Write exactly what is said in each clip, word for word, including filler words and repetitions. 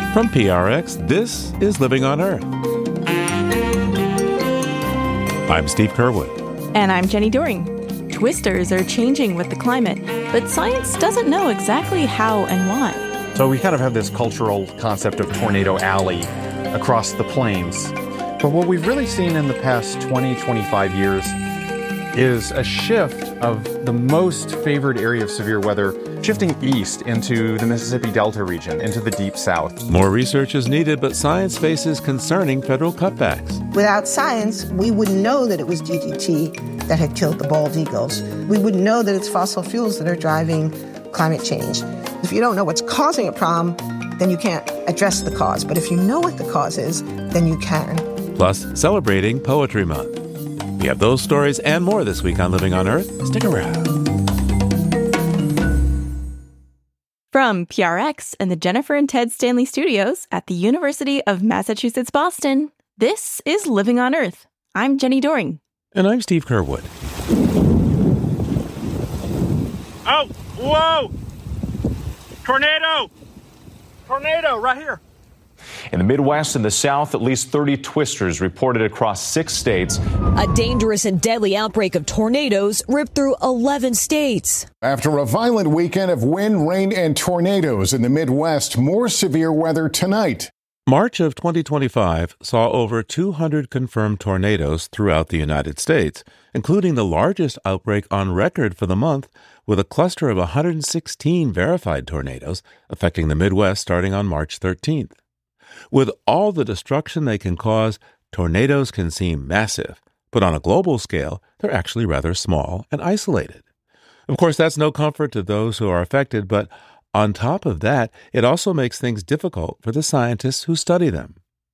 From P R X, this is Living on Earth. I'm Steve Curwood. And I'm Jenny Doering. Twisters are changing with the climate, but science doesn't know exactly how and why. So we kind of have this cultural concept of Tornado Alley across the plains. But what we've really seen in the past twenty, twenty-five years is a shift of the most favored area of severe weather shifting east into the Mississippi Delta region, into the deep south. More research is needed, but science faces concerning federal cutbacks. Without science, we wouldn't know that it was D D T that had killed the bald eagles. We wouldn't know that it's fossil fuels that are driving climate change. If you don't know what's causing a problem, then you can't address the cause. But if you know what the cause is, then you can. Plus, celebrating Poetry Month. We have those stories and more this week on Living on Earth. Stick around. From P R X and the Jennifer and Ted Stanley Studios at the University of Massachusetts, Boston, this is Living on Earth. I'm Jenny Doering. And I'm Steve Curwood. Oh, whoa! Tornado! Tornado right here. In the Midwest and the South, at least thirty twisters reported across six states. A dangerous and deadly outbreak of tornadoes ripped through eleven states. After a violent weekend of wind, rain, and tornadoes in the Midwest, more severe weather tonight. March of twenty twenty-five saw over two hundred confirmed tornadoes throughout the United States, including the largest outbreak on record for the month, with a cluster of one hundred sixteen verified tornadoes affecting the Midwest starting on March thirteenth. With all the destruction they can cause, tornadoes can seem massive, but on a global scale, they're actually rather small and isolated. Of course, that's no comfort to those who are affected, but on top of that, it also makes things difficult for the scientists who study them.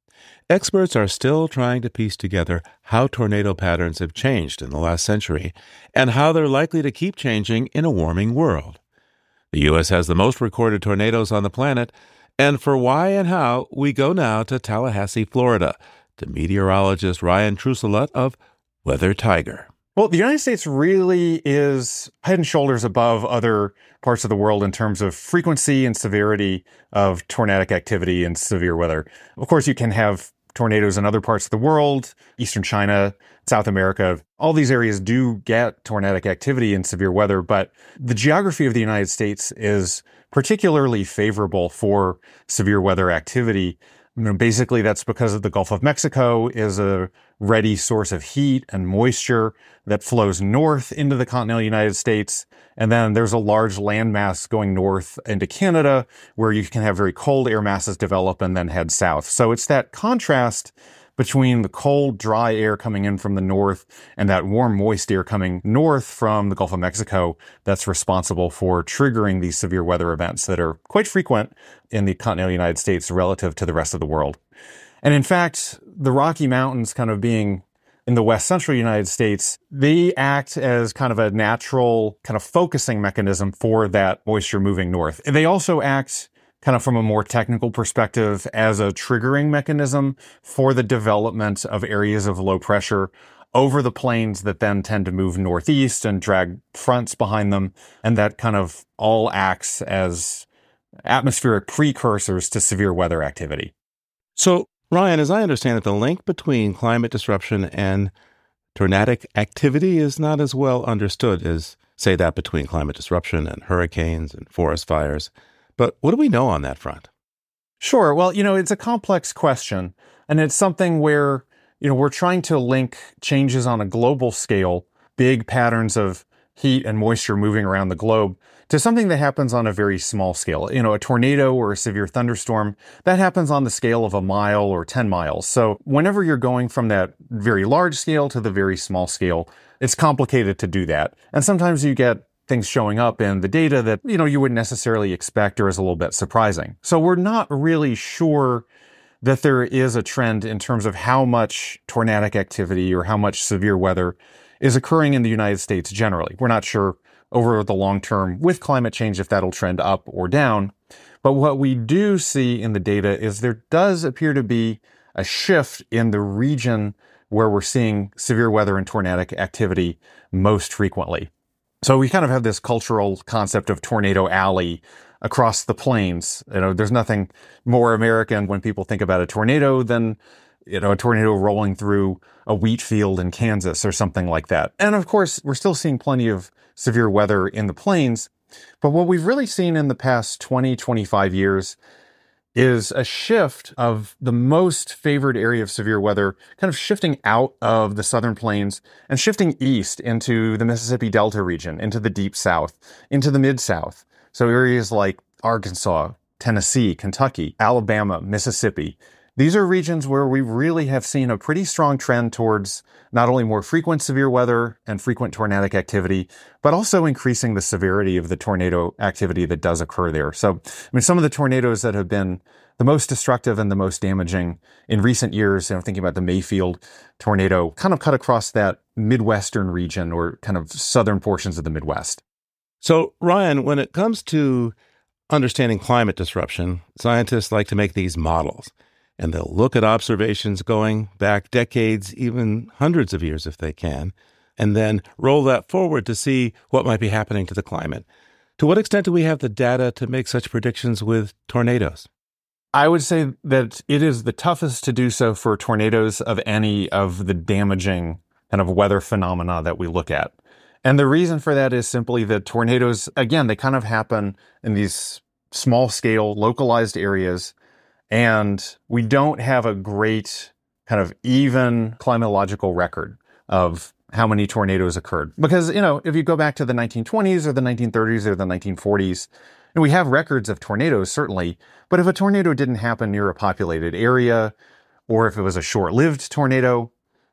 Experts are still trying to piece together how tornado patterns have changed in the last century and how they're likely to keep changing in a warming world. The U S has the most recorded tornadoes on the planet, and for why and how, we go now to Tallahassee, Florida, to meteorologist Ryan Truselat of Weather Tiger. Well, the United States really is head and shoulders above other parts of the world in terms of frequency and severity of tornadic activity and severe weather. Of course, you can have tornadoes in other parts of the world, Eastern China, South America. All these areas do get tornadic activity and severe weather, but the geography of the United States is particularly favorable for severe weather activity. You know, basically, that's because of the Gulf of Mexico is a ready source of heat and moisture that flows north into the continental United States. And then there's a large landmass going north into Canada where you can have very cold air masses develop and then head south. So it's that contrast between the cold, dry air coming in from the north and that warm, moist air coming north from the Gulf of Mexico that's responsible for triggering these severe weather events that are quite frequent in the continental United States relative to the rest of the world. And in fact, the Rocky Mountains kind of being in the west central United States, they act as kind of a natural kind of focusing mechanism for that moisture moving north. They also act kind of from a more technical perspective as a triggering mechanism for the development of areas of low pressure over the plains that then tend to move northeast and drag fronts behind them. And that kind of all acts as atmospheric precursors to severe weather activity. So, Ryan, as I understand it, the link between climate disruption and tornadic activity is not as well understood as, say, that between climate disruption and hurricanes and forest fires. But what do we know on that front? Sure. Well, you know, it's a complex question, and it's something where, you know, we're trying to link changes on a global scale, big patterns of heat and moisture moving around the globe, to something that happens on a very small scale. You know, a tornado or a severe thunderstorm, that happens on the scale of a mile or ten miles. So whenever you're going from that very large scale to the very small scale, it's complicated to do that. And sometimes you get things showing up in the data that, you know, you wouldn't necessarily expect or is a little bit surprising. So we're not really sure that there is a trend in terms of how much tornadic activity or how much severe weather is occurring in the United States generally. We're not sure over the long term with climate change if that'll trend up or down. But what we do see in the data is there does appear to be a shift in the region where we're seeing severe weather and tornadic activity most frequently. So we kind of have this cultural concept of Tornado Alley across the plains. You know, there's nothing more American when people think about a tornado than, you know, a tornado rolling through a wheat field in Kansas or something like that. And of course, we're still seeing plenty of severe weather in the plains. But what we've really seen in the past twenty, twenty-five years is a shift of the most favored area of severe weather kind of shifting out of the southern plains and shifting east into the Mississippi Delta region, into the deep south, into the mid-south. So areas like Arkansas, Tennessee, Kentucky, Alabama, Mississippi. These are regions where we really have seen a pretty strong trend towards not only more frequent severe weather and frequent tornadic activity, but also increasing the severity of the tornado activity that does occur there. So, I mean, some of the tornadoes that have been the most destructive and the most damaging in recent years, you know, thinking about the Mayfield tornado, kind of cut across that Midwestern region or kind of southern portions of the Midwest. So, Ryan, when it comes to understanding climate disruption, scientists like to make these models. And they'll look at observations going back decades, even hundreds of years if they can, and then roll that forward to see what might be happening to the climate. To what extent do we have the data to make such predictions with tornadoes? I would say that it is the toughest to do so for tornadoes of any of the damaging kind of weather phenomena that we look at. And the reason for that is simply that tornadoes, again, they kind of happen in these small scale, localized areas. And we don't have a great kind of even climatological record of how many tornadoes occurred. Because, you know, if you go back to the nineteen twenties or the nineteen thirties or the nineteen forties, and we have records of tornadoes, certainly. But if a tornado didn't happen near a populated area, or if it was a short-lived tornado,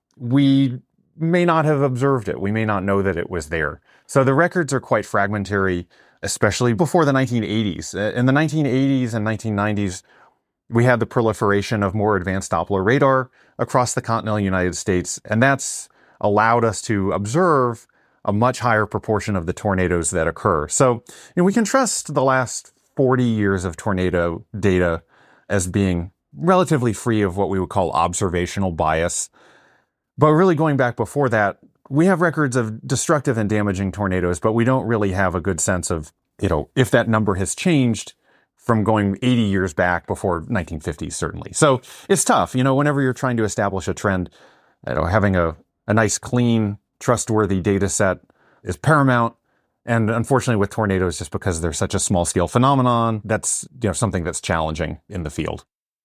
we may not have observed it. We may not know that it was there. So the records are quite fragmentary, especially before the nineteen eighties. In the nineteen eighties and nineteen nineties, we had the proliferation of more advanced Doppler radar across the continental United States, and that's allowed us to observe a much higher proportion of the tornadoes that occur. So, you know, we can trust the last forty years of tornado data as being relatively free of what we would call observational bias. But really going back before that, we have records of destructive and damaging tornadoes, but we don't really have a good sense of, you know, if that number has changed from going eighty years back before nineteen fifties, certainly. So it's tough, you know, whenever you're trying to establish a trend, you know, having a, a nice, clean, trustworthy data set is paramount. And unfortunately with tornadoes, just because they're such a small scale phenomenon, that's, you know, something that's challenging in the field.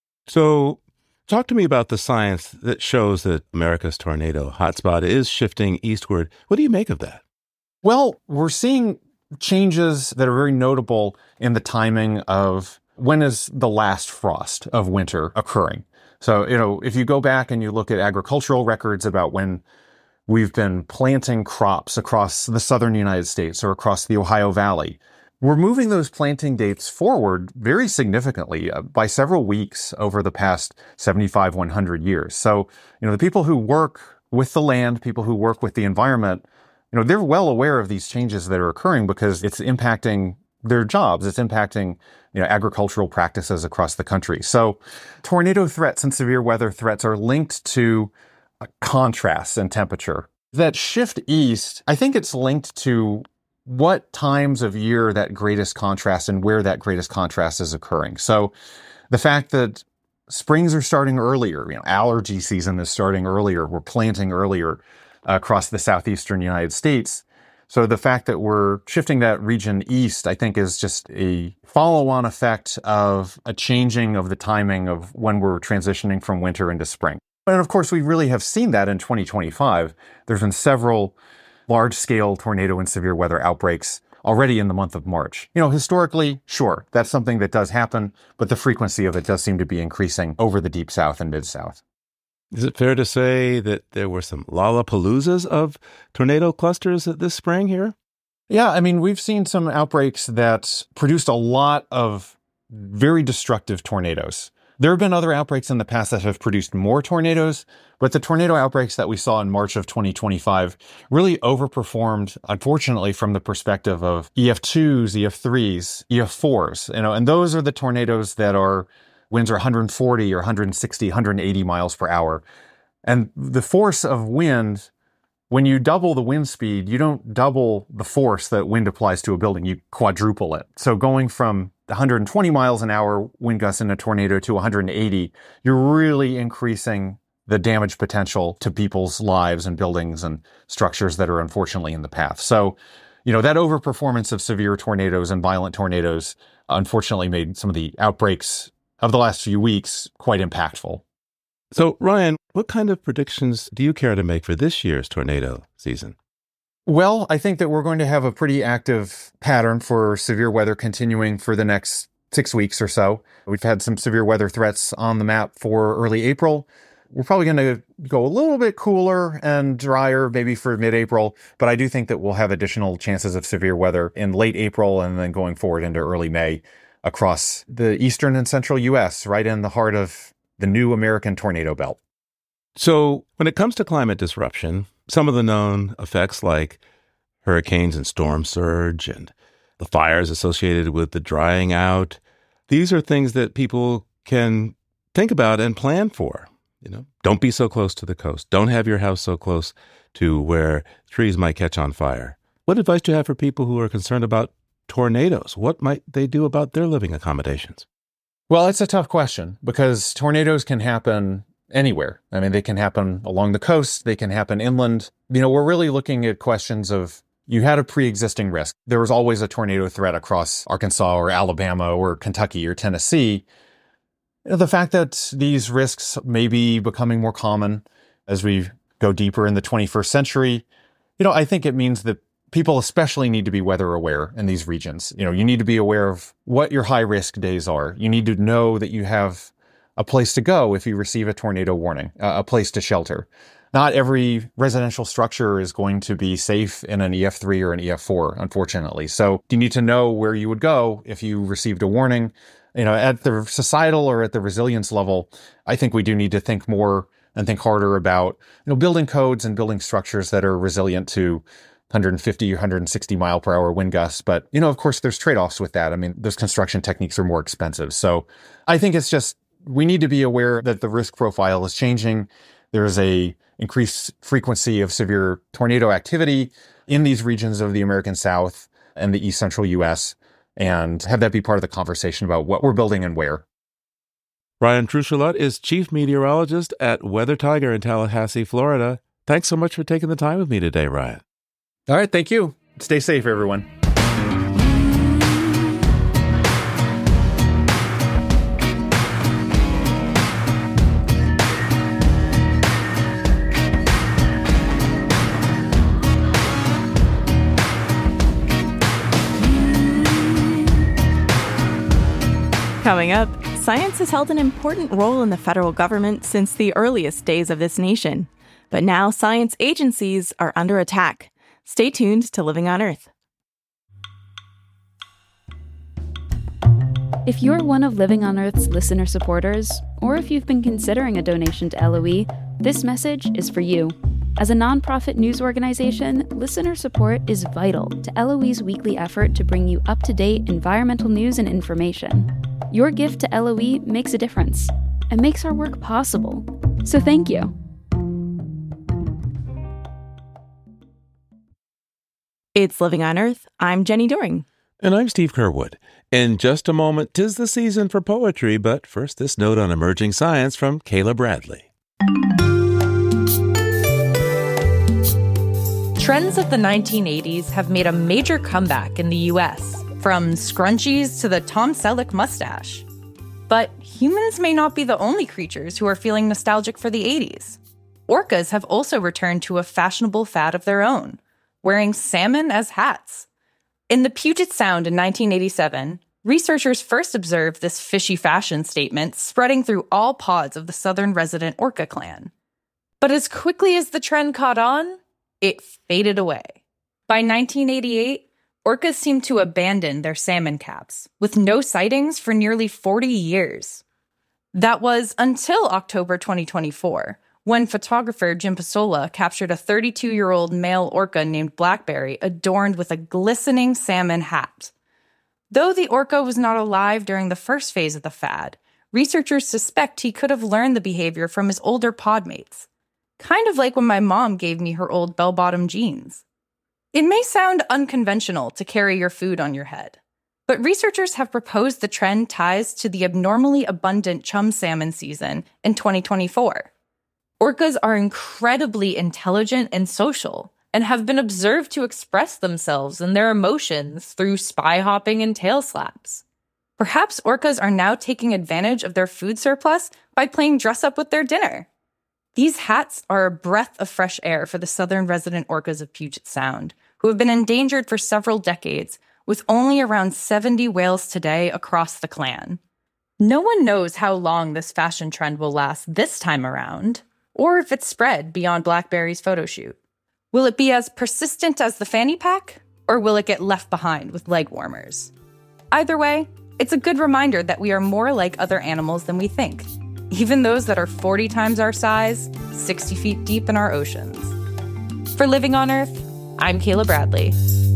So talk to me about the science that shows that America's tornado hotspot is shifting eastward. What do you make of that? Well, we're seeing changes that are very notable in the timing of when is the last frost of winter occurring. So, you know, if you go back and you look at agricultural records about when we've been planting crops across the southern United States or across the Ohio Valley, we're moving those planting dates forward very significantly uh, by several weeks over the past seventy-five, one hundred years. So, you know, the people who work with the land, people who work with the environment, you know, they're well aware of these changes that are occurring because it's impacting their jobs. It's impacting, you know, agricultural practices across the country. So tornado threats and severe weather threats are linked to a contrast in temperature. That shift east, I think it's linked to what times of year that greatest contrast and where that greatest contrast is occurring. So the fact that springs are starting earlier, you know, allergy season is starting earlier, we're planting earlier across the southeastern United States. So the fact that we're shifting that region east, I think, is just a follow-on effect of a changing of the timing of when we're transitioning from winter into spring. And of course, we really have seen that in twenty twenty-five. There's been several large-scale tornado and severe weather outbreaks already in the month of March. You know, historically, sure, that's something that does happen, but the frequency of it does seem to be increasing over the Deep South and Mid-South. Is it fair to say that there were some Lollapaloozas of tornado clusters this spring here? Yeah, I mean, we've seen some outbreaks that produced a lot of very destructive tornadoes. There have been other outbreaks in the past that have produced more tornadoes, but the tornado outbreaks that we saw in March of twenty twenty-five really overperformed, unfortunately, from the perspective of E F twos, E F threes, E F fours, you know, and those are the tornadoes that are winds are one hundred forty or one hundred sixty, one hundred eighty miles per hour. And the force of wind when you double the wind speed, you don't double the force that wind applies to a building, you quadruple it. So going from one hundred twenty miles an hour wind gusts in a tornado to one hundred eighty, you're really increasing the damage potential to people's lives and buildings and structures that are unfortunately in the path. So, you know, that overperformance of severe tornadoes and violent tornadoes unfortunately made some of the outbreaks of the last few weeks quite impactful. So, Ryan, what kind of predictions do you care to make for this year's tornado season? Well, I think that we're going to have a pretty active pattern for severe weather continuing for the next six weeks or so. We've had some severe weather threats on the map for early April. We're probably going to go a little bit cooler and drier maybe for mid-April, but I do think that we'll have additional chances of severe weather in late April and then going forward into early May across the eastern and central U S, right in the heart of the new American tornado belt. So when it comes to climate disruption, some of the known effects like hurricanes and storm surge and the fires associated with the drying out, these are things that people can think about and plan for. You know, don't be so close to the coast. Don't have your house so close to where trees might catch on fire. What advice do you have for people who are concerned about tornadoes? What might they do about their living accommodations? Well, it's a tough question because tornadoes can happen anywhere. I mean, they can happen along the coast. They can happen inland. You know, we're really looking at questions of you had a pre-existing risk. There was always a tornado threat across Arkansas or Alabama or Kentucky or Tennessee. You know, the fact that these risks may be becoming more common as we go deeper in the twenty-first century, you know, I think it means that people especially need to be weather aware in these regions. You know, you need to be aware of what your high risk days are. You need to know that you have a place to go if you receive a tornado warning, uh, a place to shelter. Not every residential structure is going to be safe in an E F three or an E F four, unfortunately. So you need to know where you would go if you received a warning. You know, at the societal or at the resilience level, I think we do need to think more and think harder about, you know, building codes and building structures that are resilient to one hundred fifty or one hundred sixty mile per hour wind gusts. But, you know, of course, there's trade-offs with that. I mean, those construction techniques are more expensive. So I think it's just, we need to be aware that the risk profile is changing. There's a increased frequency of severe tornado activity in these regions of the American South and the East Central U S, and have that be part of the conversation about what we're building and where. Ryan Truschelat is chief meteorologist at Weather Tiger in Tallahassee, Florida. Thanks so much for taking the time with me today, Ryan. All right, thank you. Stay safe, everyone. Coming up, science has held an important role in the federal government since the earliest days of this nation. But now science agencies are under attack. Stay tuned to Living on Earth. If you're one of Living on Earth's listener supporters, or if you've been considering a donation to L O E, this message is for you. As a nonprofit news organization, listener support is vital to L O E's weekly effort to bring you up-to-date environmental news and information. Your gift to L O E makes a difference and makes our work possible. So thank you. It's Living on Earth. I'm Jenny Doering. And I'm Steve Curwood. In just a moment, 'tis the season for poetry, but first this note on emerging science from Kayla Bradley. Trends of the nineteen eighties have made a major comeback in the U S, from scrunchies to the Tom Selleck mustache. But humans may not be the only creatures who are feeling nostalgic for the eighties. Orcas have also returned to a fashionable fad of their own, wearing salmon as hats. In the Puget Sound in nineteen eighty-seven, researchers first observed this fishy fashion statement spreading through all pods of the southern resident orca clan. But as quickly as the trend caught on, it faded away. By nineteen eighty-eight, orcas seemed to abandon their salmon caps, with no sightings for nearly forty years. That was until October twenty twenty-four, when photographer Jim Pasola captured a thirty-two-year-old male orca named Blackberry adorned with a glistening salmon hat. Though the orca was not alive during the first phase of the fad, researchers suspect he could have learned the behavior from his older podmates. kind of like when my mom gave me her old bell-bottom jeans. It may sound unconventional to carry your food on your head, but researchers have proposed the trend ties to the abnormally abundant chum salmon season in twenty twenty-four. Orcas are incredibly intelligent and social, and have been observed to express themselves and their emotions through spy hopping and tail slaps. Perhaps orcas are now taking advantage of their food surplus by playing dress-up with their dinner. These hats are a breath of fresh air for the southern resident orcas of Puget Sound, who have been endangered for several decades, with only around seventy whales today across the clan. No one knows how long this fashion trend will last this time around, or if it's spread beyond BlackBerry's photo shoot. Will it be as persistent as the fanny pack, or will it get left behind with leg warmers? Either way, it's a good reminder that we are more like other animals than we think, even those that are forty times our size, sixty feet deep in our oceans. For Living on Earth, I'm Kayla Bradley.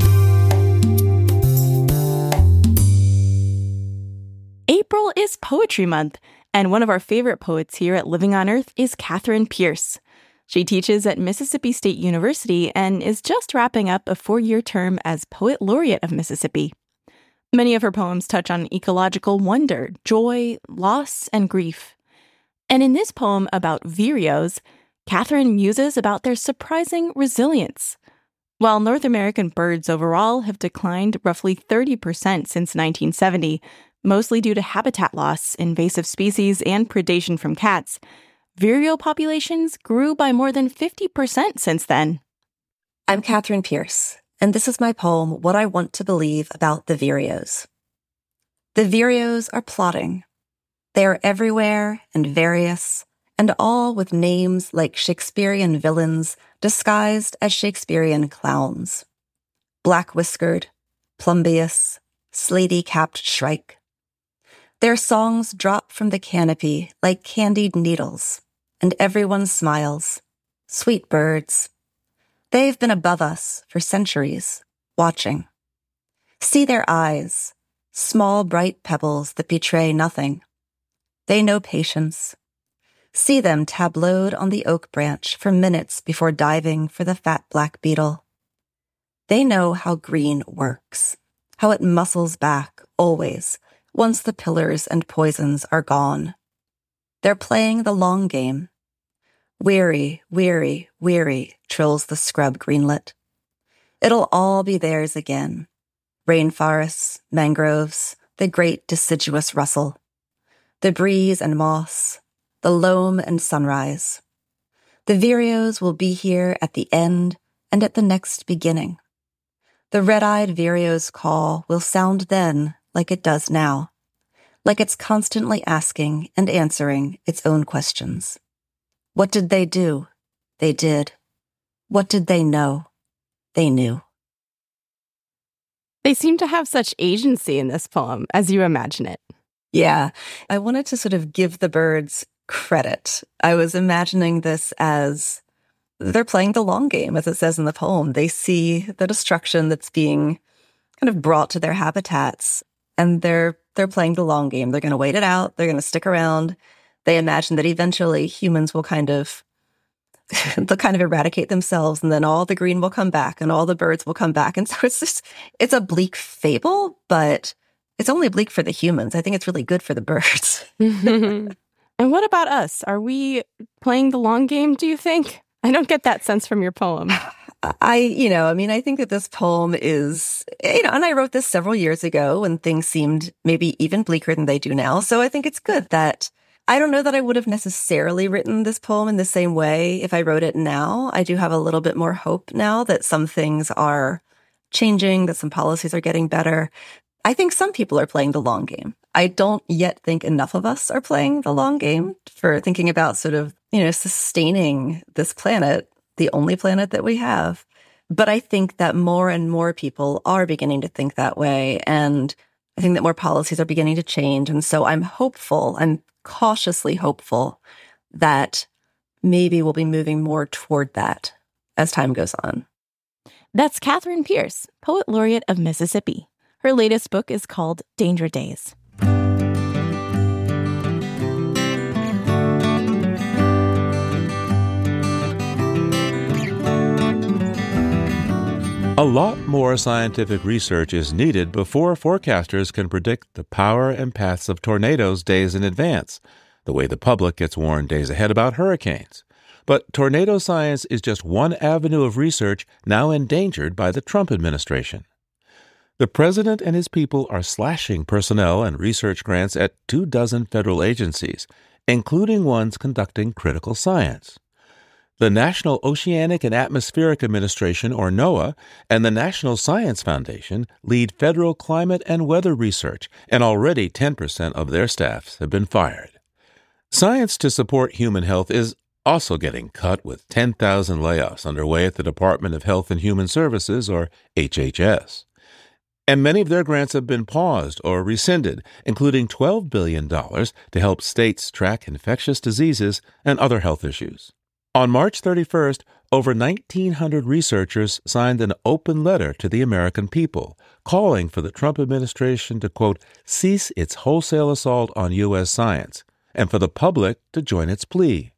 April is Poetry Month, and one of our favorite poets here at Living on Earth is Katherine Pierce. She teaches at Mississippi State University and is just wrapping up a four-year term as Poet Laureate of Mississippi. Many of her poems touch on ecological wonder, joy, loss, and grief. And in this poem about vireos, Katherine muses about their surprising resilience. While North American birds overall have declined roughly thirty percent since nineteen seventy, mostly due to habitat loss, invasive species, and predation from cats, vireo populations grew by more than fifty percent since then. I'm Katherine Pierce, and this is my poem, What I Want to Believe About the Vireos. The vireos are plotting. They are everywhere and various, and all with names like Shakespearean villains disguised as Shakespearean clowns. Black-whiskered, plumbeous, slaty-capped shrike. Their songs drop from the canopy like candied needles, and everyone smiles. Sweet birds. They've been above us for centuries, watching. See their eyes, small bright pebbles that betray nothing. They know patience. See them tableaued on the oak branch for minutes before diving for the fat black beetle. They know how green works, how it muscles back, always, once the pillars and poisons are gone. They're playing the long game. Weary, weary, weary, trills the scrub greenlet. It'll all be theirs again. Rainforests, mangroves, the great deciduous rustle. The breeze and moss, the loam and sunrise. The vireos will be here at the end and at the next beginning. The red-eyed vireo's call will sound then like it does now, like it's constantly asking and answering its own questions. What did they do? They did. What did they know? They knew. They seem to have such agency in this poem, as you imagine it. Yeah, I wanted to sort of give the birds credit. I was imagining this as they're playing the long game, as it says in the poem. They see the destruction that's being kind of brought to their habitats, and they're they're playing the long game. They're going to wait it out. They're going to stick around. They imagine that eventually humans will kind of they'll kind of eradicate themselves, and then all the green will come back, and all the birds will come back. And so it's just it's a bleak fable, but it's only bleak for the humans. I think it's really good for the birds. And what about us? Are we playing the long game, do you think? I don't get that sense from your poem. I, you know, I mean, I think that this poem is, you know, and I wrote this several years ago when things seemed maybe even bleaker than they do now. So I think it's good that I don't know that I would have necessarily written this poem in the same way if I wrote it now. I do have a little bit more hope now that some things are changing, that some policies are getting better. I think some people are playing the long game. I don't yet think enough of us are playing the long game for thinking about sort of, you know, sustaining this planet, the only planet that we have. But I think that more and more people are beginning to think that way. And I think that more policies are beginning to change. And so I'm hopeful, I'm cautiously hopeful that maybe we'll be moving more toward that as time goes on. That's Katherine Pierce, Poet Laureate of Mississippi. Her latest book is called Danger Days. A lot more scientific research is needed before forecasters can predict the power and paths of tornadoes days in advance, the way the public gets warned days ahead about hurricanes. But tornado science is just one avenue of research now endangered by the Trump administration. The president and his people are slashing personnel and research grants at two dozen federal agencies, including ones conducting critical science. The National Oceanic and Atmospheric Administration, or NOAA, and the National Science Foundation lead federal climate and weather research, and already ten percent of their staffs have been fired. Science to support human health is also getting cut, with ten thousand layoffs underway at the Department of Health and Human Services, or H H S. And many of their grants have been paused or rescinded, including twelve billion dollars to help states track infectious diseases and other health issues. On March thirty-first, over nineteen hundred researchers signed an open letter to the American people, calling for the Trump administration to, quote, cease its wholesale assault on U S science, and for the public to join its plea.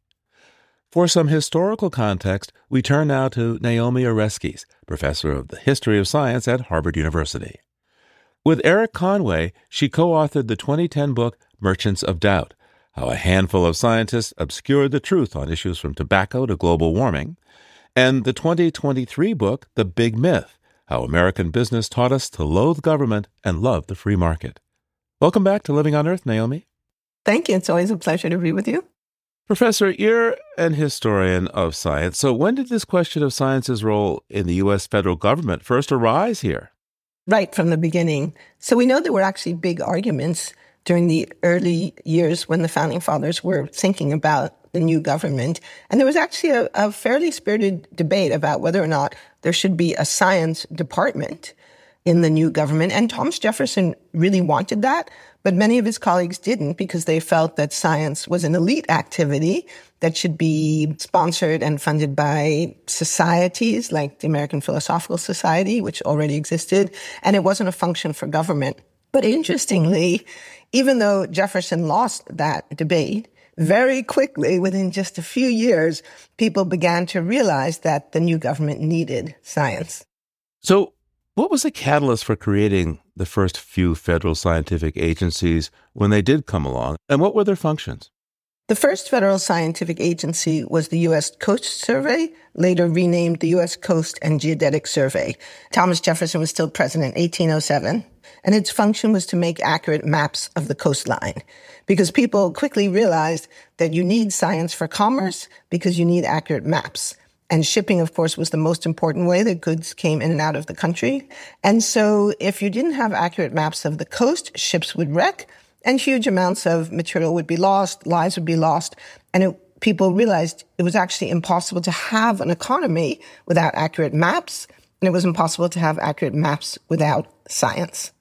For some historical context, we turn now to Naomi Oreskes, professor of the history of science at Harvard University. With Eric Conway, she co-authored the twenty ten book Merchants of Doubt, How a Handful of Scientists Obscured the Truth on Issues from Tobacco to Global Warming, and the twenty twenty-three book The Big Myth, How American Business Taught Us to Loathe Government and Love the Free Market. Welcome back to Living on Earth, Naomi. Thank you. It's always a pleasure to be with you. Professor, you're an historian of science. So when did this question of science's role in the U S federal government first arise here? Right from the beginning. So we know there were actually big arguments during the early years when the Founding Fathers were thinking about the new government. And there was actually a, a fairly spirited debate about whether or not there should be a science department in the new government. And Thomas Jefferson really wanted that, but many of his colleagues didn't, because they felt that science was an elite activity that should be sponsored and funded by societies like the American Philosophical Society, which already existed, and it wasn't a function for government. But interestingly, even though Jefferson lost that debate, very quickly, within just a few years, people began to realize that the new government needed science. So what was the catalyst for creating the first few federal scientific agencies when they did come along, and what were their functions? The first federal scientific agency was the U S Coast Survey, later renamed the U S Coast and Geodetic Survey. Thomas Jefferson was still president in eighteen oh seven, and its function was to make accurate maps of the coastline, because people quickly realized that you need science for commerce because you need accurate maps. And shipping, of course, was the most important way that goods came in and out of the country. And so if you didn't have accurate maps of the coast, ships would wreck, and huge amounts of material would be lost, lives would be lost. And it, people realized it was actually impossible to have an economy without accurate maps, and it was impossible to have accurate maps without science.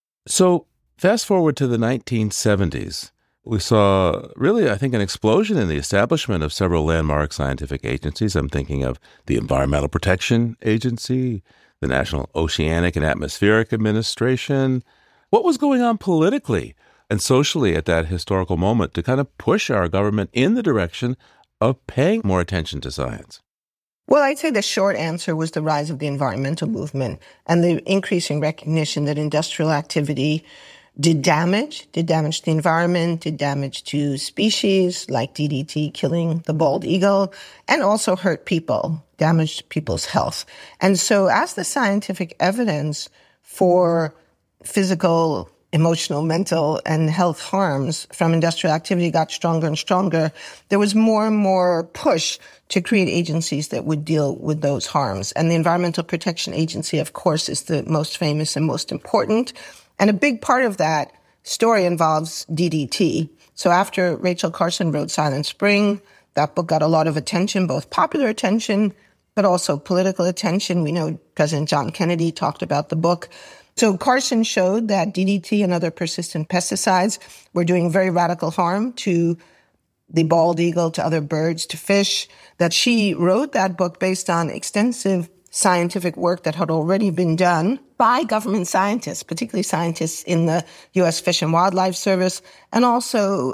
So fast forward to the nineteen seventies. We saw really, I think, an explosion in the establishment of several landmark scientific agencies. I'm thinking of the Environmental Protection Agency, the National Oceanic and Atmospheric Administration. What was going on politically and socially at that historical moment to kind of push our government in the direction of paying more attention to science? Well, I'd say the short answer was the rise of the environmental movement and the increasing recognition that industrial activity did damage, did damage to the environment, did damage to species like D D T killing the bald eagle, and also hurt people, damaged people's health. And so as the scientific evidence for physical, emotional, mental, and health harms from industrial activity got stronger and stronger, there was more and more push to create agencies that would deal with those harms. And the Environmental Protection Agency, of course, is the most famous and most important. And a big part of that story involves D D T. So after Rachel Carson wrote Silent Spring, that book got a lot of attention, both popular attention, but also political attention. We know President John Kennedy talked about the book. So Carson showed that D D T and other persistent pesticides were doing very radical harm to the bald eagle, to other birds, to fish, that she wrote that book based on extensive scientific work that had already been done by government scientists, particularly scientists in the U S Fish and Wildlife Service, and also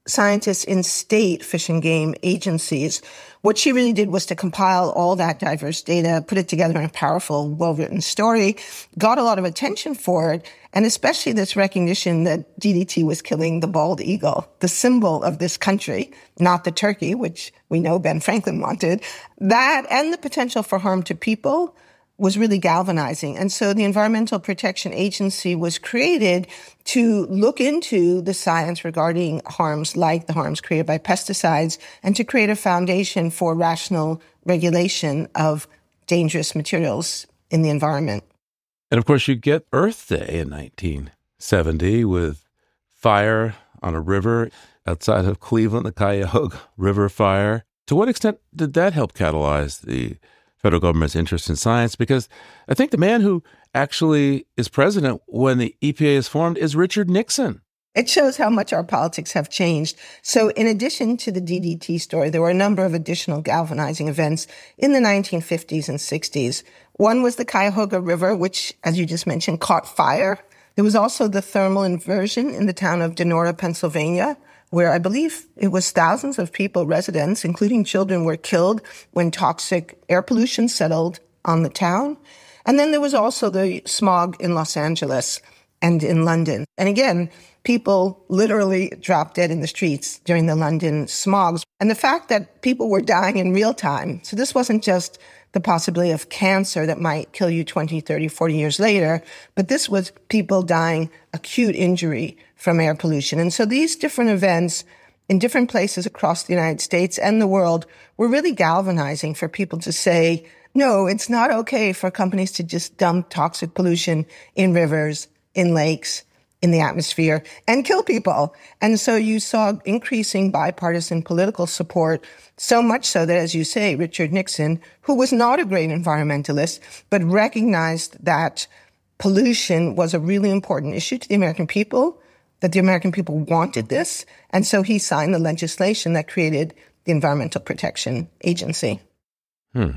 scientists in state fish and game agencies. What she really did was to compile all that diverse data, put it together in a powerful, well-written story, got a lot of attention for it, and especially this recognition that D D T was killing the bald eagle, the symbol of this country, not the turkey, which we know Ben Franklin wanted. That and the potential for harm to people was really galvanizing. And so the Environmental Protection Agency was created to look into the science regarding harms like the harms created by pesticides and to create a foundation for rational regulation of dangerous materials in the environment. And of course, you get Earth Day in nineteen seventy with fire on a river outside of Cleveland, the Cuyahoga River fire. To what extent did that help catalyze the federal government's interest in science? Because I think the man who actually is president when the E P A is formed is Richard Nixon. It shows how much our politics have changed. So in addition to the D D T story, there were a number of additional galvanizing events in the nineteen fifties and sixties. One was the Cuyahoga River, which, as you just mentioned, caught fire. There was also the thermal inversion in the town of Donora, Pennsylvania, where I believe it was thousands of people, residents, including children, were killed when toxic air pollution settled on the town. And then there was also the smog in Los Angeles and in London. And again, people literally dropped dead in the streets during the London smogs. And the fact that people were dying in real time. So this wasn't just the possibility of cancer that might kill you twenty, thirty, forty years later, but this was people dying acute injury from air pollution. And so these different events in different places across the United States and the world were really galvanizing for people to say, no, it's not okay for companies to just dump toxic pollution in rivers, in lakes, in the atmosphere, and kill people. And so you saw increasing bipartisan political support, so much so that, as you say, Richard Nixon, who was not a great environmentalist, but recognized that pollution was a really important issue to the American people, that the American people wanted this, and so he signed the legislation that created the Environmental Protection Agency. Hmm.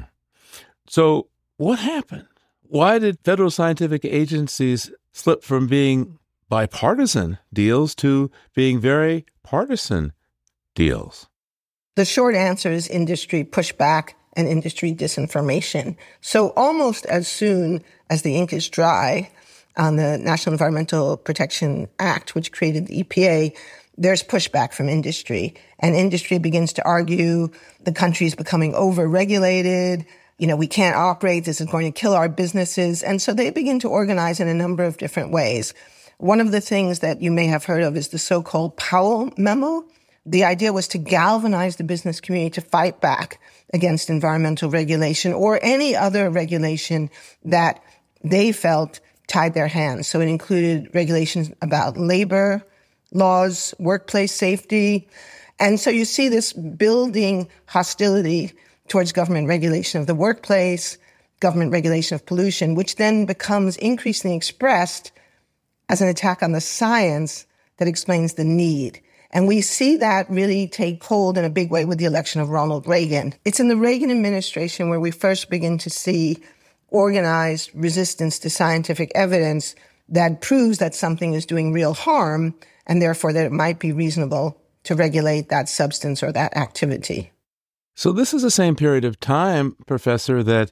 So what happened? Why did federal scientific agencies slip from being bipartisan deals to being very partisan deals? The short answer is industry pushback and industry disinformation. So almost as soon as the ink is dry on the National Environmental Protection Act, which created the E P A, there's pushback from industry. And industry begins to argue the country's becoming over-regulated. You know, we can't operate. This is going to kill our businesses. And so they begin to organize in a number of different ways. One of the things that you may have heard of is the so-called Powell Memo. The idea was to galvanize the business community to fight back against environmental regulation or any other regulation that they felt tied their hands. So it included regulations about labor laws, workplace safety. And so you see this building hostility towards government regulation of the workplace, government regulation of pollution, which then becomes increasingly expressed as an attack on the science that explains the need. And we see that really take hold in a big way with the election of Ronald Reagan. It's in the Reagan administration where we first begin to see organized resistance to scientific evidence that proves that something is doing real harm and therefore that it might be reasonable to regulate that substance or that activity. So this is the same period of time, Professor, that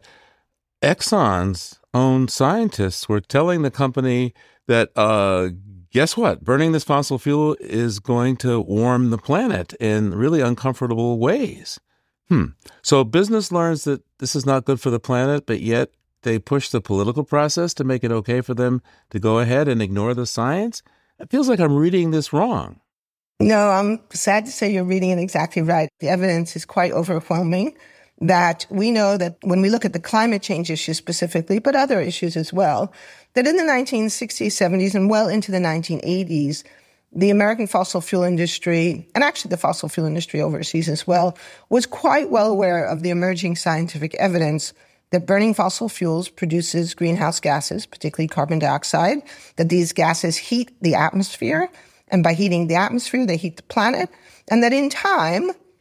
Exxon's own scientists were telling the company that, uh, guess what? Burning this fossil fuel is going to warm the planet in really uncomfortable ways. Hmm. So business learns that this is not good for the planet, but yet they push the political process to make it okay for them to go ahead and ignore the science? It feels like I'm reading this wrong. No, I'm sad to say you're reading it exactly right. The evidence is quite overwhelming that we know that when we look at the climate change issue specifically, but other issues as well, that in the nineteen sixties, seventies, and well into the nineteen eighties, the American fossil fuel industry, and actually the fossil fuel industry overseas as well, was quite well aware of the emerging scientific evidence that burning fossil fuels produces greenhouse gases, particularly carbon dioxide, that these gases heat the atmosphere, and by heating the atmosphere, they heat the planet, and that in time,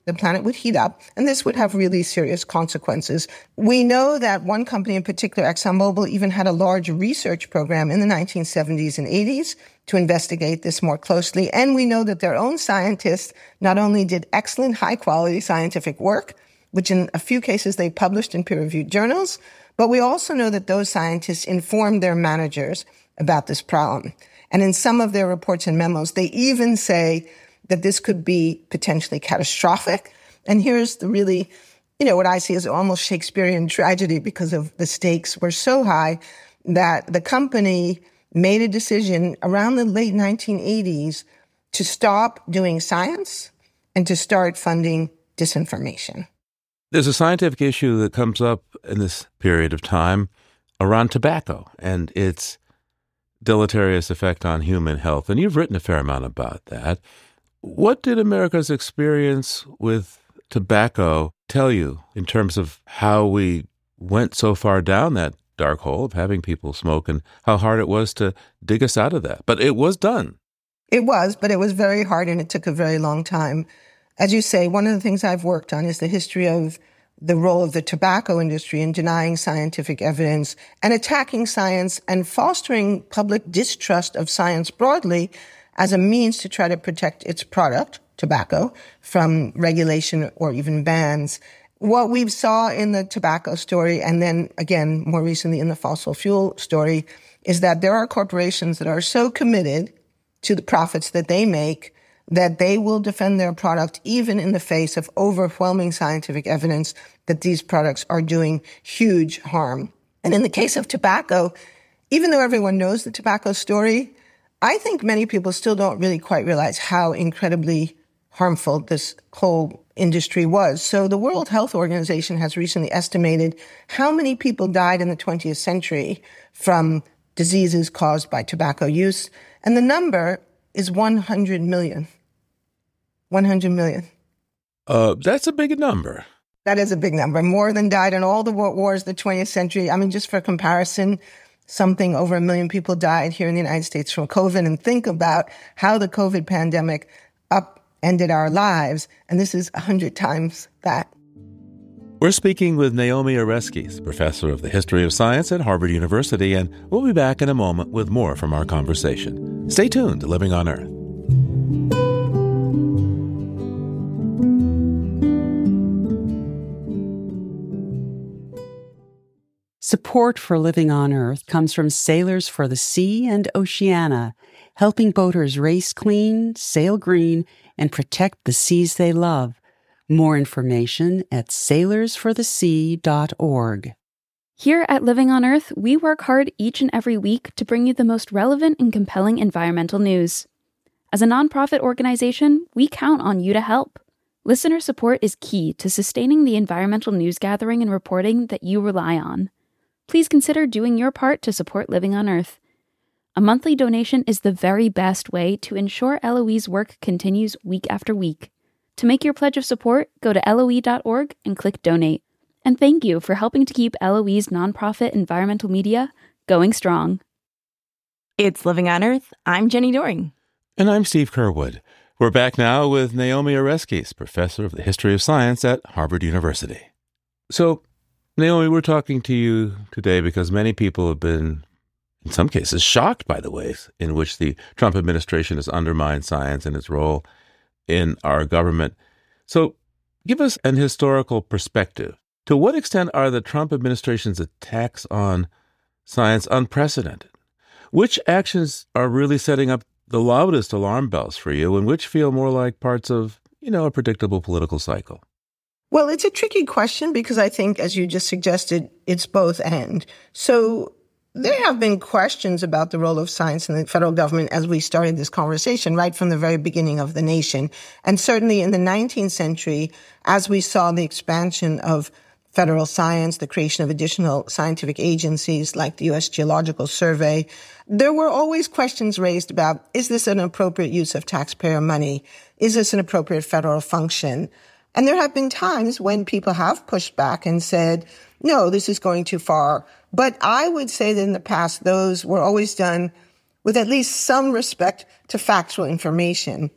the planet would heat up, and this would have really serious consequences. We know that one company in particular, ExxonMobil, even had a large research program in the nineteen seventies and eighties to investigate this more closely. And we know that their own scientists not only did excellent, high-quality scientific work, which in a few cases they published in peer-reviewed journals, but we also know that those scientists informed their managers about this problem. And in some of their reports and memos, they even say that this could be potentially catastrophic. And here's the really, you know, what I see as almost Shakespearean tragedy, because of the stakes were so high that the company made a decision around the late nineteen eighties to stop doing science and to start funding disinformation. There's a scientific issue that comes up in this period of time around tobacco and its deleterious effect on human health. And you've written a fair amount about that. What did America's experience with tobacco tell you in terms of how we went so far down that dark hole of having people smoke and how hard it was to dig us out of that? But it was done. It was, but it was very hard and it took a very long time. As you say, one of the things I've worked on is the history of the role of the tobacco industry in denying scientific evidence and attacking science and fostering public distrust of science broadly as a means to try to protect its product, tobacco, from regulation or even bans. What we saw in the tobacco story, and then again, more recently in the fossil fuel story, is that there are corporations that are so committed to the profits that they make that they will defend their product even in the face of overwhelming scientific evidence that these products are doing huge harm. And in the case of tobacco, even though everyone knows the tobacco story, I think many people still don't really quite realize how incredibly harmful this whole industry was. So the World Health Organization has recently estimated how many people died in the twentieth century from diseases caused by tobacco use. And the number is one hundred million. one hundred million. Uh, that's a big number. That is a big number. More than died in all the wars of the twentieth century. I mean, just for comparison, something over a million people died here in the United States from COVID. And think about how the COVID pandemic upended our lives. And this is a hundred times that. We're speaking with Naomi Oreskes, professor of the history of science at Harvard University, and we'll be back in a moment with more from our conversation. Stay tuned to Living on Earth. Support for Living on Earth comes from Sailors for the Sea and Oceana, helping boaters race clean, sail green, and protect the seas they love. More information at sailors for the sea dot org. Here at Living on Earth, we work hard each and every week to bring you the most relevant and compelling environmental news. As a nonprofit organization, we count on you to help. Listener support is key to sustaining the environmental news gathering and reporting that you rely on. Please consider doing your part to support Living on Earth. A monthly donation is the very best way to ensure L O E's work continues week after week. To make your pledge of support, go to L O E dot org and click Donate. And thank you for helping to keep L O E's nonprofit environmental media going strong. It's Living on Earth. I'm Jenny Doering. And I'm Steve Curwood. We're back now with Naomi Oreskes, professor of the history of science at Harvard University. So, Naomi, we're talking to you today because many people have been, in some cases, shocked by the ways in which the Trump administration has undermined science and its role in our government. So give us an historical perspective. To what extent are the Trump administration's attacks on science unprecedented? Which actions are really setting up the loudest alarm bells for you and which feel more like parts of, you know, a predictable political cycle? Well, it's a tricky question because I think, as you just suggested, it's both and. So there have been questions about the role of science in the federal government as we started this conversation right from the very beginning of the nation. And certainly in the nineteenth century, as we saw the expansion of federal science, the creation of additional scientific agencies like the U S Geological Survey, there were always questions raised about, is this an appropriate use of taxpayer money? Is this an appropriate federal function? And there have been times when people have pushed back and said, no, this is going too far. But I would say that in the past, those were always done with at least some respect to factual information.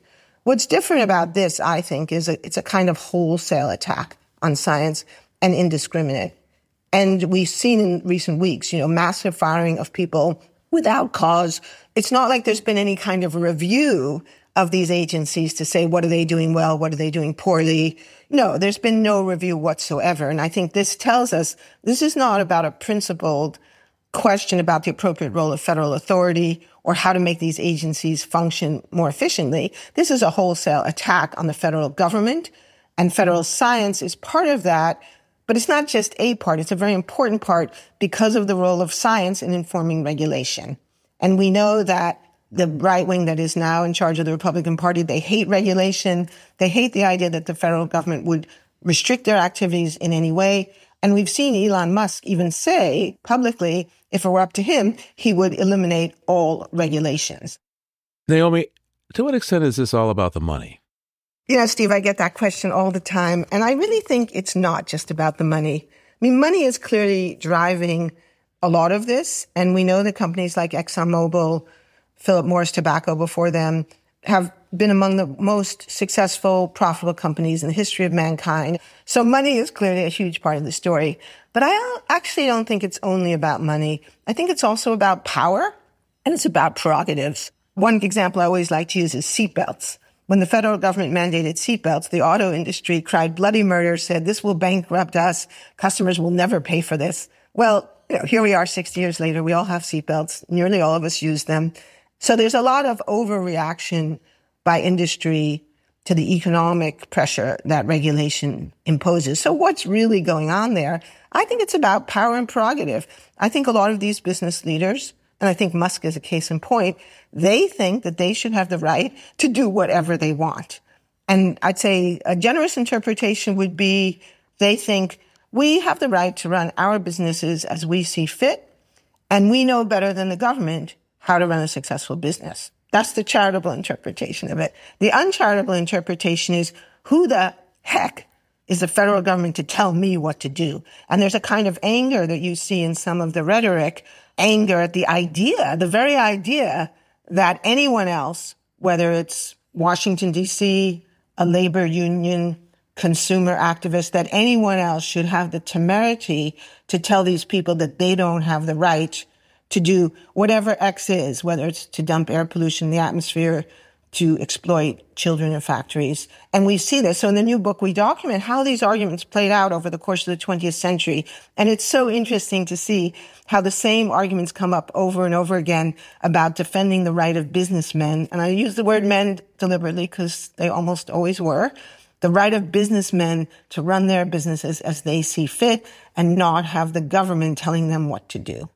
What's different about this, I think, is a, it's a kind of wholesale attack on science and indiscriminate. And we've seen in recent weeks, you know, massive firing of people without cause. It's not like there's been any kind of review of these agencies to say, what are they doing well? What are they doing poorly? No, there's been no review whatsoever. And I think this tells us this is not about a principled question about the appropriate role of federal authority or how to make these agencies function more efficiently. This is a wholesale attack on the federal government, and federal science is part of that. But it's not just a part. It's a very important part because of the role of science in informing regulation. And we know that the right wing that is now in charge of the Republican Party, they hate regulation. They hate the idea that the federal government would restrict their activities in any way. And we've seen Elon Musk even say publicly, if it were up to him, he would eliminate all regulations. Naomi, to what extent is this all about the money? You know, Steve, I get that question all the time. And I really think it's not just about the money. I mean, money is clearly driving a lot of this. And we know that companies like ExxonMobil, Philip Morris Tobacco before them, have been among the most successful, profitable companies in the history of mankind. So money is clearly a huge part of the story. But I actually don't think it's only about money. I think it's also about power, and it's about prerogatives. One example I always like to use is seatbelts. When the federal government mandated seatbelts, the auto industry cried bloody murder, said this will bankrupt us. Customers will never pay for this. Well, you know, here we are sixty years later. We all have seatbelts. Nearly all of us use them. So there's a lot of overreaction by industry to the economic pressure that regulation imposes. So what's really going on there? I think it's about power and prerogative. I think a lot of these business leaders, and I think Musk is a case in point, they think that they should have the right to do whatever they want. And I'd say a generous interpretation would be they think we have the right to run our businesses as we see fit, and we know better than the government how to run a successful business. That's the charitable interpretation of it. The uncharitable interpretation is, who the heck is the federal government to tell me what to do? And there's a kind of anger that you see in some of the rhetoric, anger at the idea, the very idea that anyone else, whether it's Washington, D C, a labor union, consumer activist, that anyone else should have the temerity to tell these people that they don't have the right to do whatever X is, whether it's to dump air pollution in the atmosphere, to exploit children in factories. And we see this. So in the new book, we document how these arguments played out over the course of the twentieth century. And it's so interesting to see how the same arguments come up over and over again about defending the right of businessmen. And I use the word men deliberately because they almost always were. The right of businessmen to run their businesses as they see fit and not have the government telling them what to do.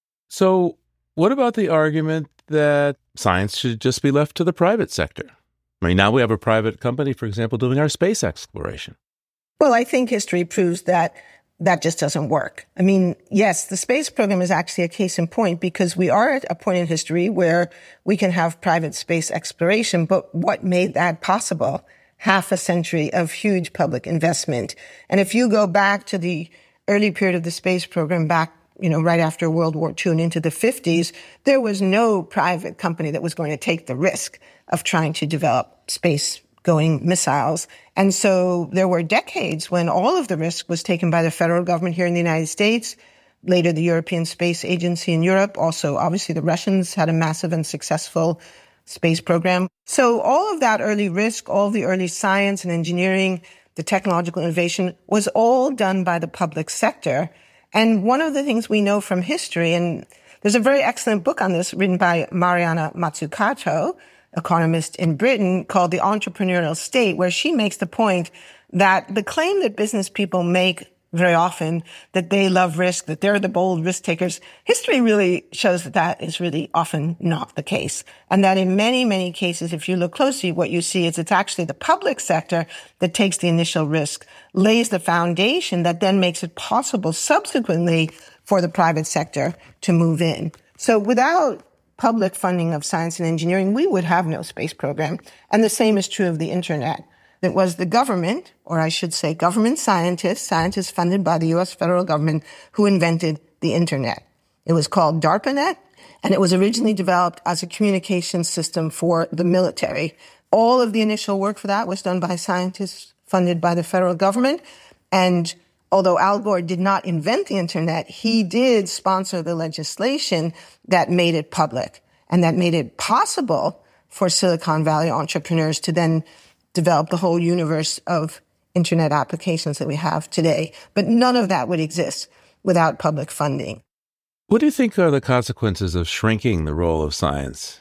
So what about the argument that science should just be left to the private sector? I mean, now we have a private company, for example, doing our space exploration. Well, I think history proves that that just doesn't work. I mean, yes, the space program is actually a case in point because we are at a point in history where we can have private space exploration. But what made that possible? Half a century of huge public investment. And if you go back to the early period of the space program, back you know, right after World War Two and into the fifties, there was no private company that was going to take the risk of trying to develop space-going missiles. And so there were decades when all of the risk was taken by the federal government here in the United States, later the European Space Agency in Europe. Also, obviously, the Russians had a massive and successful space program. So all of that early risk, all the early science and engineering, the technological innovation was all done by the public sector. And one of the things we know from history, and there's a very excellent book on this written by Mariana Mazzucato, economist in Britain, called The Entrepreneurial State, where she makes the point that the claim that business people make very often, that they love risk, that they're the bold risk takers, history really shows that that is really often not the case. And that in many, many cases, if you look closely, what you see is it's actually the public sector that takes the initial risk, lays the foundation that then makes it possible subsequently for the private sector to move in. So without public funding of science and engineering, we would have no space program. And the same is true of the internet. It was the government, or I should say government scientists, scientists funded by the U S federal government, who invented the internet. It was called DARPANET, and it was originally developed as a communication system for the military. All of the initial work for that was done by scientists funded by the federal government. And although Al Gore did not invent the internet, he did sponsor the legislation that made it public and that made it possible for Silicon Valley entrepreneurs to then develop the whole universe of internet applications that we have today. But none of that would exist without public funding. What do you think are the consequences of shrinking the role of science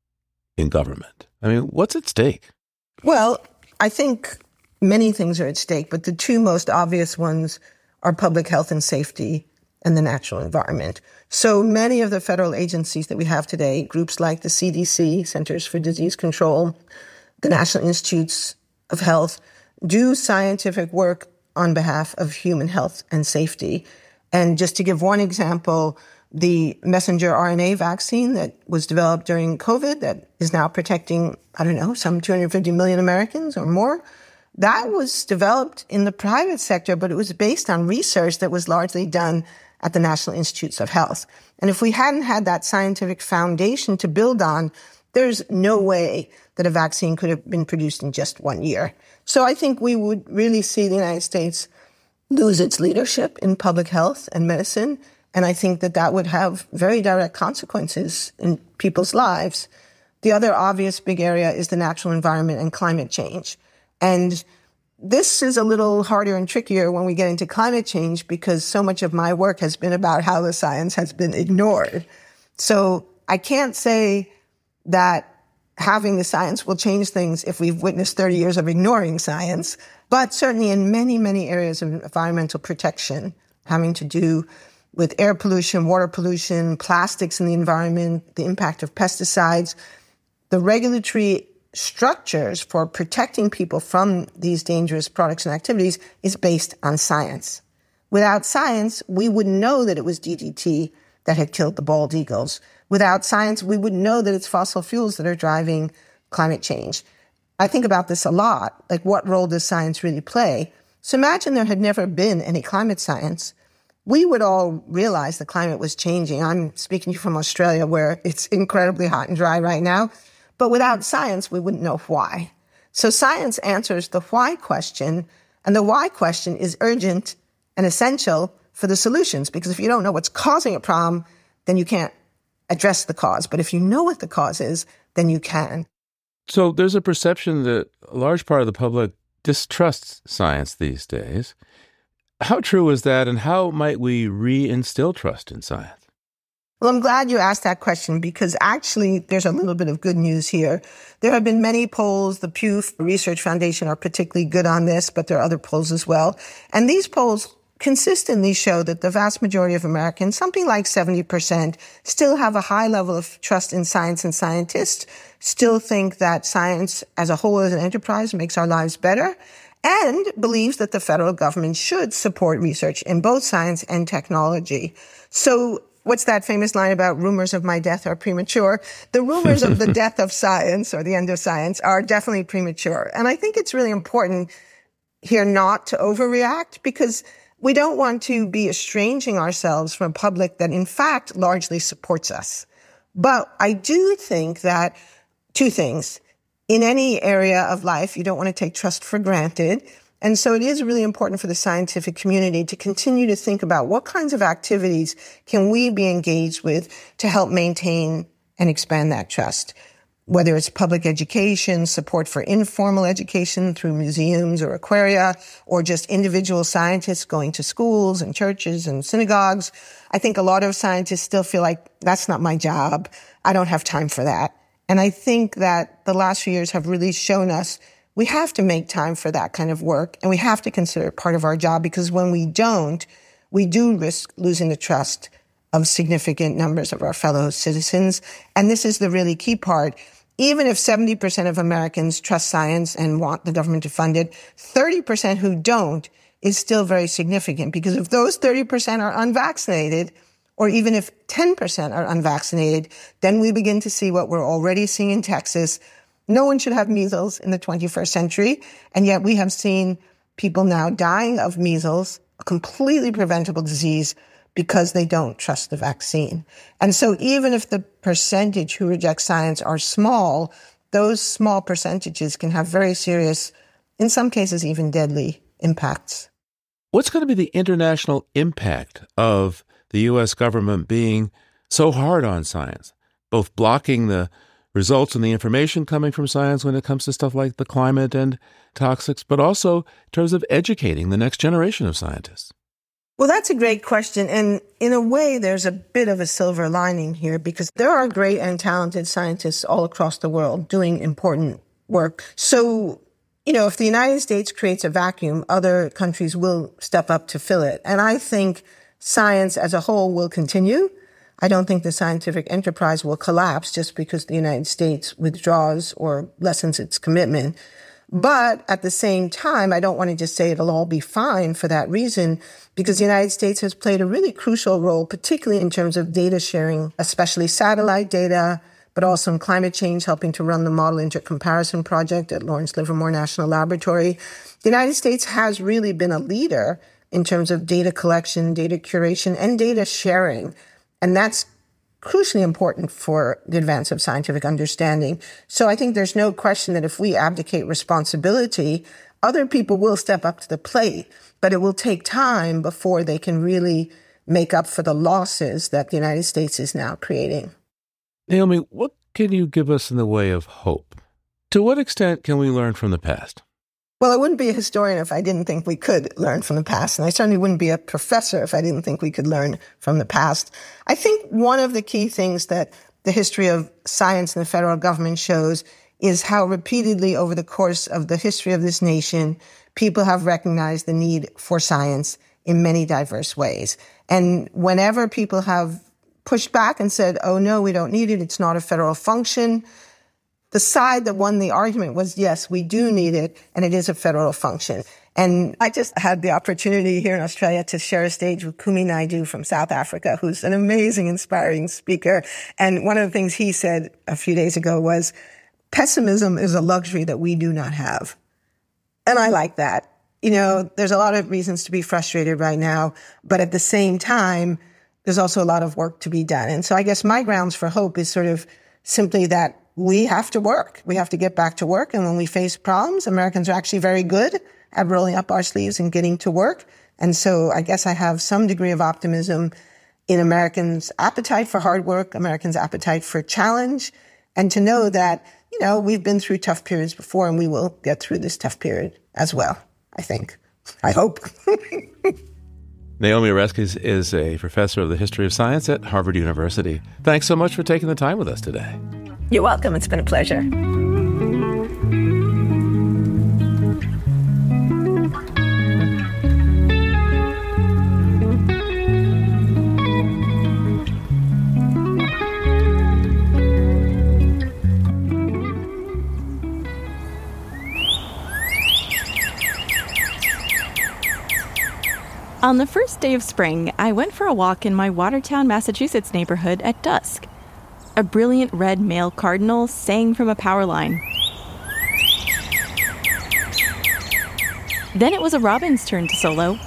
in government? I mean, what's at stake? Well, I think many things are at stake, but the two most obvious ones are public health and safety and the natural environment. So many of the federal agencies that we have today, groups like the C D C, Centers for Disease Control, the National Institutes of Health, do scientific work on behalf of human health and safety. And just to give one example, the messenger R N A vaccine that was developed during COVID that is now protecting, I don't know, some two hundred fifty million Americans or more, that was developed in the private sector, but it was based on research that was largely done at the National Institutes of Health. And if we hadn't had that scientific foundation to build on, there's no way that a vaccine could have been produced in just one year. So I think we would really see the United States lose its leadership in public health and medicine. And I think that that would have very direct consequences in people's lives. The other obvious big area is the natural environment and climate change. And this is a little harder and trickier when we get into climate change because so much of my work has been about how the science has been ignored. So I can't say that having the science will change things if we've witnessed thirty years of ignoring science, but certainly in many, many areas of environmental protection having to do with air pollution, water pollution, plastics in the environment, the impact of pesticides, the regulatory structures for protecting people from these dangerous products and activities is based on science. Without science, we wouldn't know that it was D D T that had killed the bald eagles. Without science, we wouldn't know that it's fossil fuels that are driving climate change. I think about this a lot, like what role does science really play? So imagine there had never been any climate science. We would all realize the climate was changing. I'm speaking to you from Australia where it's incredibly hot and dry right now. But without science, we wouldn't know why. So science answers the why question, and the why question is urgent and essential for the solutions, because if you don't know what's causing a problem, then you can't address the cause. But if you know what the cause is, then you can. So there's a perception that a large part of the public distrusts science these days. How true is that, and how might we re-instill trust in science? Well, I'm glad you asked that question because actually there's a little bit of good news here. There have been many polls. The Pew Research Foundation are particularly good on this, but there are other polls as well. And these polls consistently show that the vast majority of Americans, something like seventy percent, still have a high level of trust in science and scientists, still think that science as a whole as an enterprise makes our lives better, and believes that the federal government should support research in both science and technology. So what's that famous line about rumors of my death are premature? The rumors of the death of science or the end of science are definitely premature. And I think it's really important here not to overreact because we don't want to be estranging ourselves from a public that in fact largely supports us. But I do think that two things. In any area of life, you don't want to take trust for granted. And so it is really important for the scientific community to continue to think about what kinds of activities can we be engaged with to help maintain and expand that trust. Whether it's public education, support for informal education through museums or aquaria, or just individual scientists going to schools and churches and synagogues. I think a lot of scientists still feel like that's not my job. I don't have time for that. And I think that the last few years have really shown us we have to make time for that kind of work, and we have to consider it part of our job, because when we don't, we do risk losing the trust of significant numbers of our fellow citizens. And this is the really key part. Even if seventy percent of Americans trust science and want the government to fund it, thirty percent who don't is still very significant, because if those thirty percent are unvaccinated, or even if ten percent are unvaccinated, then we begin to see what we're already seeing in Texas. No one should have measles in the twenty-first century, and yet we have seen people now dying of measles, a completely preventable disease, because they don't trust the vaccine. And so even if the percentage who reject science are small, those small percentages can have very serious, in some cases even deadly, impacts. What's going to be the international impact of the U S government being so hard on science, both blocking the results and the information coming from science when it comes to stuff like the climate and toxics, but also in terms of educating the next generation of scientists? Well, that's a great question. And in a way, there's a bit of a silver lining here because there are great and talented scientists all across the world doing important work. So, you know, if the United States creates a vacuum, other countries will step up to fill it. And I think science as a whole will continue. I don't think the scientific enterprise will collapse just because the United States withdraws or lessens its commitment. But at the same time, I don't want to just say it'll all be fine for that reason, because the United States has played a really crucial role, particularly in terms of data sharing, especially satellite data, but also in climate change, helping to run the Model Intercomparison Project at Lawrence Livermore National Laboratory. The United States has really been a leader in terms of data collection, data curation, and data sharing. And that's crucially important for the advance of scientific understanding. So I think there's no question that if we abdicate responsibility, other people will step up to the plate, but it will take time before they can really make up for the losses that the United States is now creating. Naomi, what can you give us in the way of hope? To what extent can we learn from the past? Well, I wouldn't be a historian if I didn't think we could learn from the past. And I certainly wouldn't be a professor if I didn't think we could learn from the past. I think one of the key things that the history of science and the federal government shows is how repeatedly over the course of the history of this nation, people have recognized the need for science in many diverse ways. And whenever people have pushed back and said, oh, no, we don't need it, it's not a federal function, the side that won the argument was, yes, we do need it, and it is a federal function. And I just had the opportunity here in Australia to share a stage with Kumi Naidoo from South Africa, who's an amazing, inspiring speaker. And one of the things he said a few days ago was, pessimism is a luxury that we do not have. And I like that. You know, there's a lot of reasons to be frustrated right now, but at the same time, there's also a lot of work to be done. And so I guess my grounds for hope is sort of simply that we have to work. We have to get back to work. And when we face problems, Americans are actually very good at rolling up our sleeves and getting to work. And so I guess I have some degree of optimism in Americans' appetite for hard work, Americans' appetite for challenge, and to know that, you know, we've been through tough periods before and we will get through this tough period as well, I think. I hope. Naomi Oreskes is a professor of the history of science at Harvard University. Thanks so much for taking the time with us today. You're welcome. It's been a pleasure. On the first day of spring, I went for a walk in my Watertown, Massachusetts neighborhood at dusk. A brilliant red male cardinal sang from a power line. Then it was a robin's turn to solo.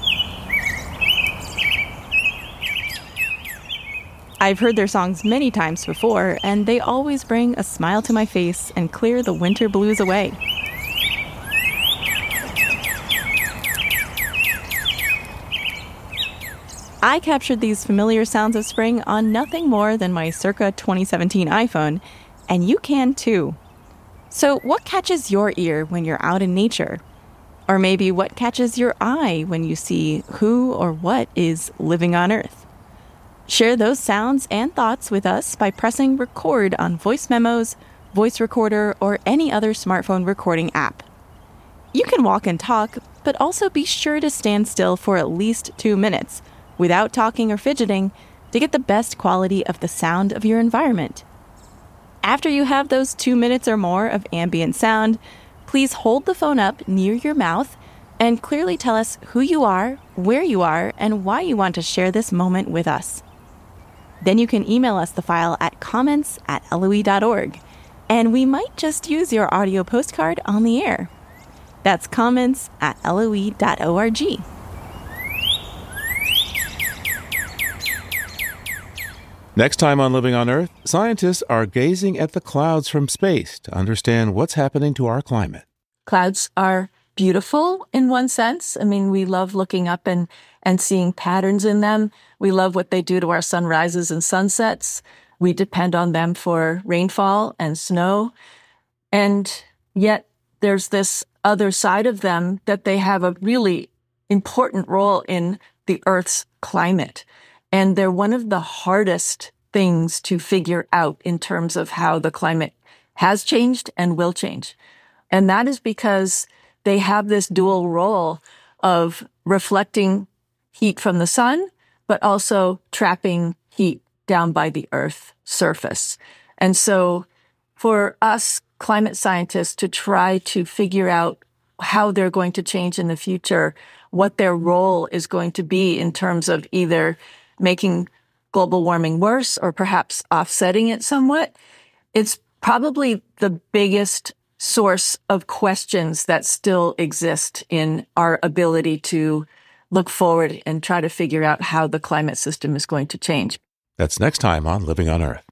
I've heard their songs many times before, and they always bring a smile to my face and clear the winter blues away. I captured these familiar sounds of spring on nothing more than my circa twenty seventeen iPhone, and you can too. So what catches your ear when you're out in nature? Or maybe what catches your eye when you see who or what is living on Earth? Share those sounds and thoughts with us by pressing record on voice memos, voice recorder, or any other smartphone recording app. You can walk and talk, but also be sure to stand still for at least two minutes without talking or fidgeting to get the best quality of the sound of your environment. After you have those two minutes or more of ambient sound, please hold the phone up near your mouth and clearly tell us who you are, where you are, and why you want to share this moment with us. Then you can email us the file at comments at L O E dot org, and we might just use your audio postcard on the air. That's comments at L O E dot org. Next time on Living on Earth, scientists are gazing at the clouds from space to understand what's happening to our climate. Clouds are beautiful in one sense. I mean, we love looking up and, and seeing patterns in them. We love what they do to our sunrises and sunsets. We depend on them for rainfall and snow. And yet there's this other side of them that they have a really important role in the Earth's climate. And they're one of the hardest things to figure out in terms of how the climate has changed and will change. And that is because they have this dual role of reflecting heat from the sun, but also trapping heat down by the Earth's surface. And so for us climate scientists to try to figure out how they're going to change in the future, what their role is going to be in terms of either making global warming worse or perhaps offsetting it somewhat, it's probably the biggest source of questions that still exist in our ability to look forward and try to figure out how the climate system is going to change. That's next time on Living on Earth.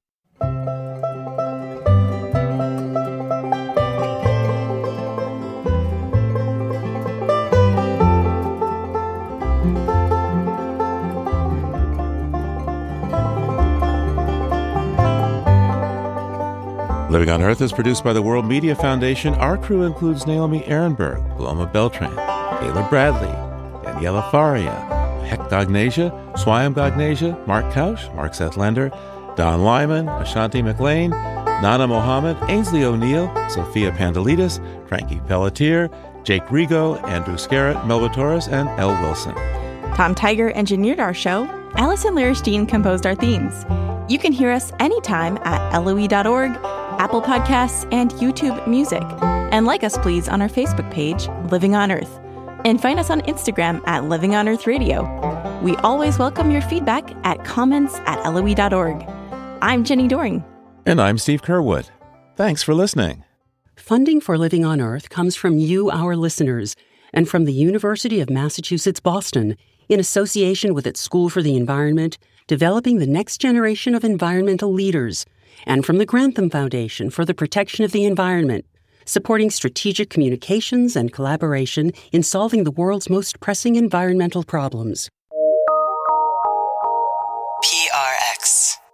Living on Earth is produced by the World Media Foundation. Our crew includes Naomi Ehrenberg, Paloma Beltran, Taylor Bradley, Daniela Faria, Hek Gagnasia, Swayam Gagnasia, Mark Kausch, Mark Seth Lender, Don Lyman, Ashanti McLean, Nana Mohammed, Ainsley O'Neill, Sophia Pandelides, Frankie Pelletier, Jake Rigo, Andrew Scarrett, Melba Torres, and Elle Wilson. Tom Tiger engineered our show. Allison Lierstein composed our themes. You can hear us anytime at L O E dot org, Apple Podcasts, and YouTube Music. And like us, please, on our Facebook page, Living on Earth. And find us on Instagram at Living on Earth Radio. We always welcome your feedback at comments at L O E dot org. I'm Jenny Doring. And I'm Steve Curwood. Thanks for listening. Funding for Living on Earth comes from you, our listeners, and from the University of Massachusetts Boston, in association with its School for the Environment, developing the next generation of environmental leaders, and from the Grantham Foundation for the Protection of the Environment, supporting strategic communications and collaboration in solving the world's most pressing environmental problems. P R X.